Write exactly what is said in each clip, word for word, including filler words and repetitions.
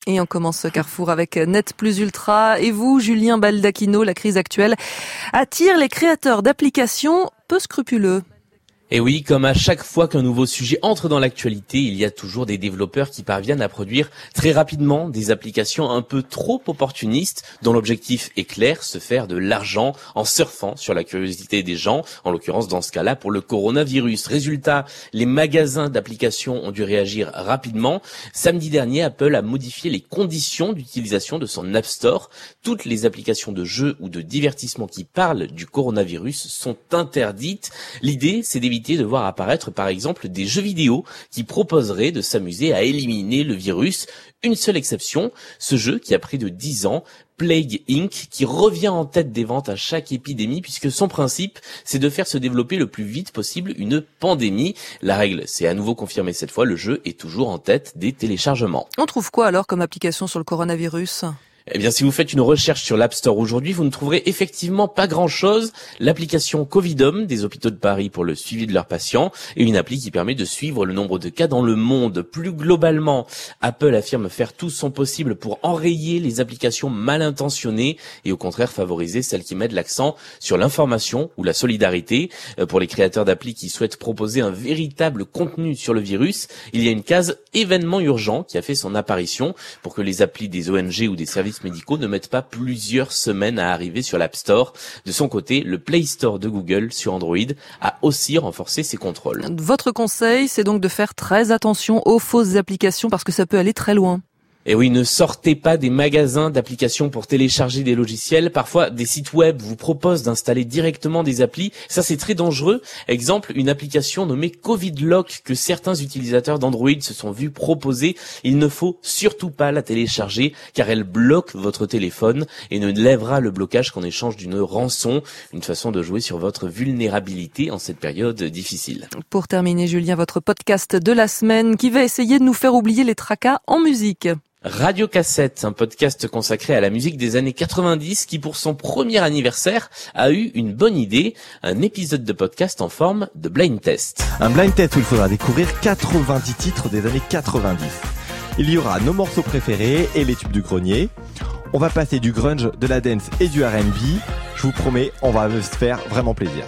Et on commence ce carrefour avec Net Plus Ultra. Et vous, Julien Baldacchino, la crise actuelle attire les créateurs d'applications peu scrupuleux. Et oui, comme à chaque fois qu'un nouveau sujet entre dans l'actualité, il y a toujours des développeurs qui parviennent à produire très rapidement des applications un peu trop opportunistes, dont l'objectif est clair, se faire de l'argent en surfant sur la curiosité des gens, en l'occurrence dans ce cas-là pour le coronavirus. Résultat, les magasins d'applications ont dû réagir rapidement. Samedi dernier, Apple a modifié les conditions d'utilisation de son App Store. Toutes les applications de jeux ou de divertissement qui parlent du coronavirus sont interdites. L'idée, c'est d'éviter de voir apparaître par exemple des jeux vidéo qui proposeraient de s'amuser à éliminer le virus. Une seule exception, ce jeu qui a près de dix ans, Plague Incorporated, qui revient en tête des ventes à chaque épidémie puisque son principe, c'est de faire se développer le plus vite possible une pandémie. La règle, c'est à nouveau confirmé cette fois, le jeu est toujours en tête des téléchargements. On trouve quoi alors comme application sur le coronavirus ? Eh bien, si vous faites une recherche sur l'App Store aujourd'hui, vous ne trouverez effectivement pas grand-chose. L'application Covidom des hôpitaux de Paris pour le suivi de leurs patients et une appli qui permet de suivre le nombre de cas dans le monde. Plus globalement, Apple affirme faire tout son possible pour enrayer les applications mal intentionnées et au contraire favoriser celles qui mettent l'accent sur l'information ou la solidarité. Pour les créateurs d'applis qui souhaitent proposer un véritable contenu sur le virus, il y a une case événements urgents qui a fait son apparition pour que les applis des O N G ou des services médicaux ne mettent pas plusieurs semaines à arriver sur l'App Store. De son côté, le Play Store de Google sur Android a aussi renforcé ses contrôles. Votre conseil, c'est donc de faire très attention aux fausses applications parce que ça peut aller très loin. Et oui, ne sortez pas des magasins d'applications pour télécharger des logiciels. Parfois, des sites web vous proposent d'installer directement des applis. Ça, c'est très dangereux. Exemple, une application nommée CovidLock que certains utilisateurs d'Android se sont vus proposer. Il ne faut surtout pas la télécharger car elle bloque votre téléphone et ne lèvera le blocage qu'en échange d'une rançon. Une façon de jouer sur votre vulnérabilité en cette période difficile. Pour terminer, Julien, votre podcast de la semaine qui va essayer de nous faire oublier les tracas en musique. Radio Cassette, un podcast consacré à la musique des années quatre-vingt-dix qui, pour son premier anniversaire, a eu une bonne idée, un épisode de podcast en forme de blind test. Un blind test où il faudra découvrir quatre-vingt-dix titres des années quatre-vingt-dix. Il y aura nos morceaux préférés et les tubes du grenier. On va passer du grunge, de la dance et du R and B. Je vous promets, on va se faire vraiment plaisir.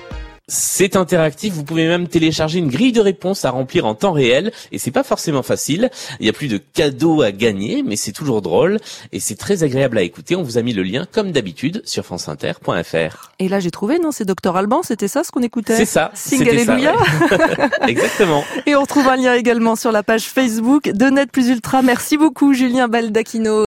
C'est interactif, vous pouvez même télécharger une grille de réponses à remplir en temps réel et c'est pas forcément facile. Il y a plus de cadeaux à gagner, mais c'est toujours drôle et c'est très agréable à écouter. On vous a mis le lien comme d'habitude sur franceinter point f r. Et là j'ai trouvé, non, c'est Docteur Alban, c'était ça ce qu'on écoutait ? C'est ça. Sing Alléluia. Ouais. Exactement. Et on retrouve un lien également sur la page Facebook de Net Plus Ultra. Merci beaucoup Julien Baldacchino.